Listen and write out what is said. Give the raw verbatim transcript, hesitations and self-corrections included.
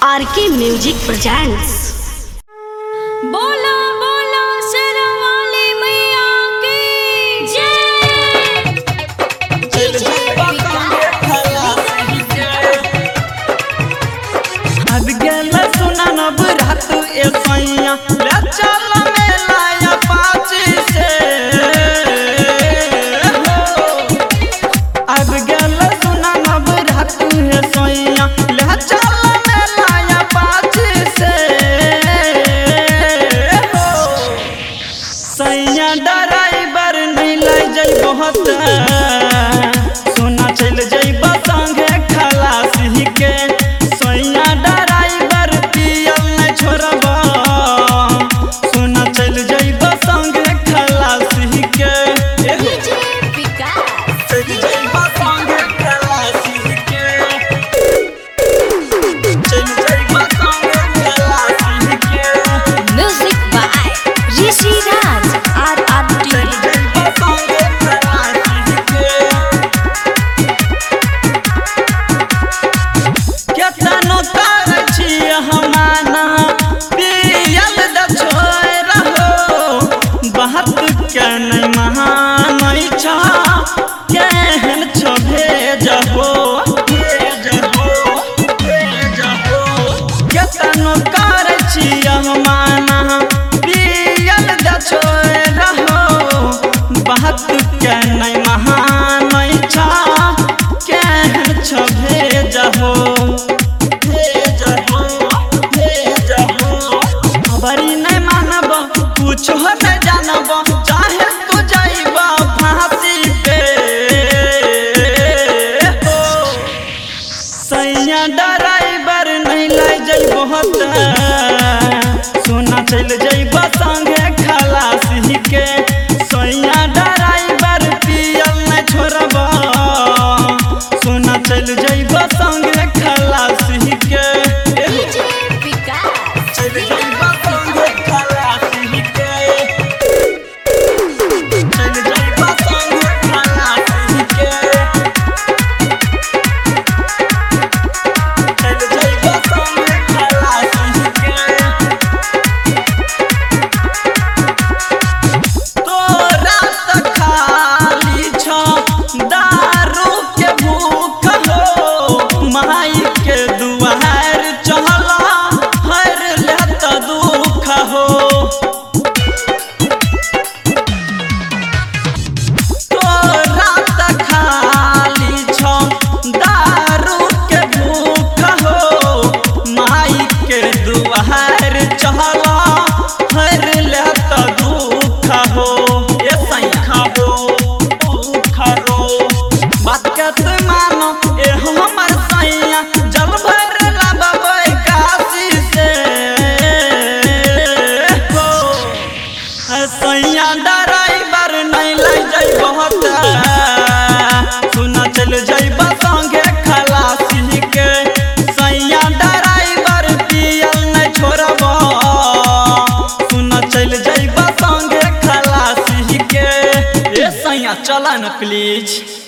RK music presents. बोलो बोलो शेरवाली मैया की जय। अब गेल सुना नब रात ए सैया ले चल मेला पाची से अब गेल सुना नब रात ए सैया ले चल मेला पाची से सैया ड्राइवर नहीं ले जाई बहुत सोना चल जाइबा संगे खलासी के सैया ड्राइवर पियल नहीं छोड़बा सोना चल जाइबा संगे खलासी के डीजे विकास चल जाइबा संगे खलासी के चल जाइबा संगे खलासी के music by Rishi Raj R R T. चल जाइबा संगे खलासी के केतनो तार छी हमाना पियल द छोड़ हो बात के नहीं महानई छा केहन छो भेजहो भेजहो भेजहो केतनो तार छी हमाना पियल द छोड़ हो बात के नहीं महानई छा केहन छो भेजहो खबरी नहीं मानब कुछ नहीं जानब चाहे तू जाइब फांसी पे सैया ड्राइवर नहीं ले जाई बहुत सोना चल जाइब संगे खलासी के सैया ड्राइवर पियल नहीं छोड़ब सोना चल जाइब संगे खलासी के डीजे विकास चल जाइबा संगे खलासी के चल जाइबा संगे खलासी के चल जाइबा संगे खलासी के तोरा त खाली छो दारू के भूख हो माई के दुआर चहला हर लेत दुख हो तोरा त खाली छो दारू के भूख हो माई के दुआर चहला हर लेत दुख हो ए सैया हो दुख हो बात के तू मानो ए हमर सैया जल भर लाबे काशी से हो सैया ड्राइवर नहीं ले जाई बहुत सुना चल जाइबा संगे खलासी के सैया ड्राइवर पियल नहीं छोड़ब सुना चल जाइबा संगे खलासी के ए सैया चला न प्लीज।